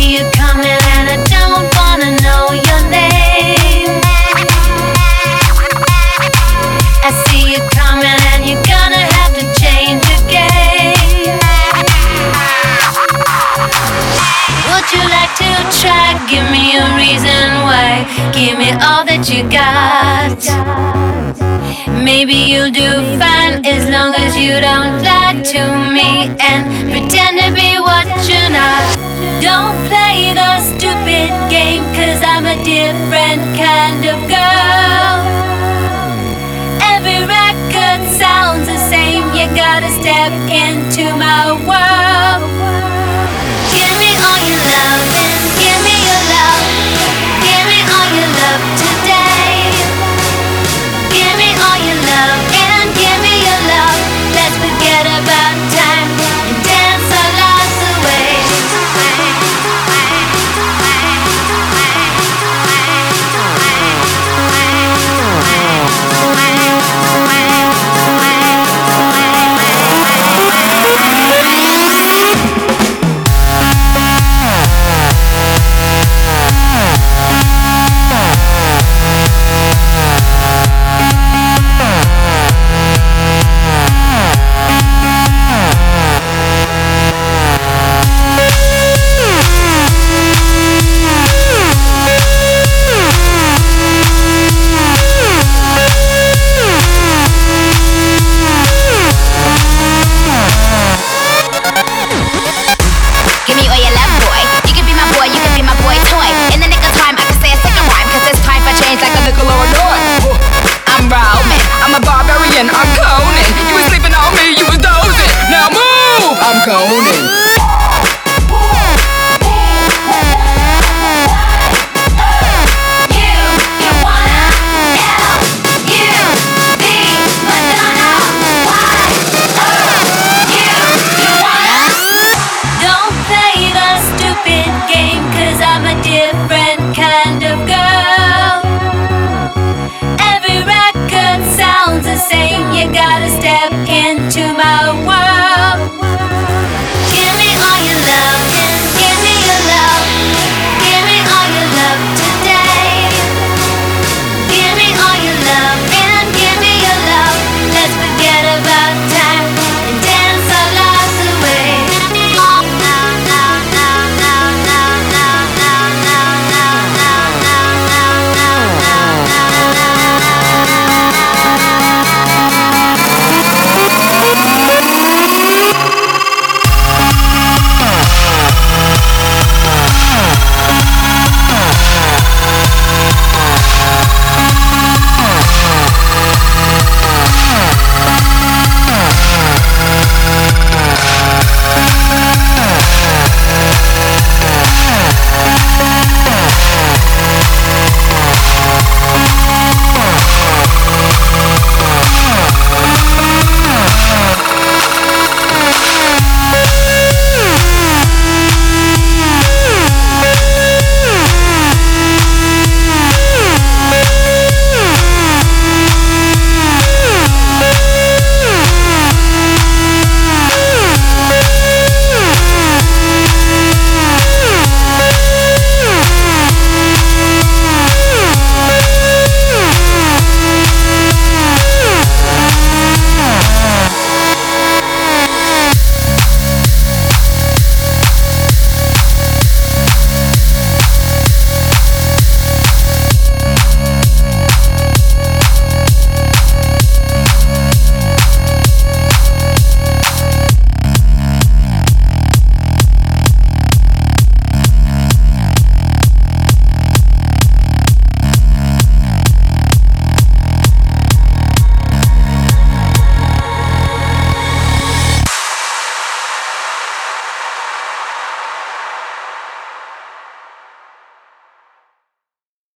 see you coming and I don't wanna know your name. I see you coming and you're gonna have to change your game. Would you like to try? Give me a reason why. Give me all that you got. Maybe you'll do fine as long as you don't lie to me and pretend to be what you're not. Don't play the stupid game, 'cause I'm a different kind of girl. Every record sounds the same. You gotta step into my world. Give me all your love and give me your love. Give me all your love today. Give me all your love and give me your love. Let's forget about time and dance our lives away. I'm Conan. You was sleeping on me, you was dozing. Now move! I'm Conan. Don't play the stupid game, 'cause I'm a different kind of girl. Every record sounds the same. You gotta step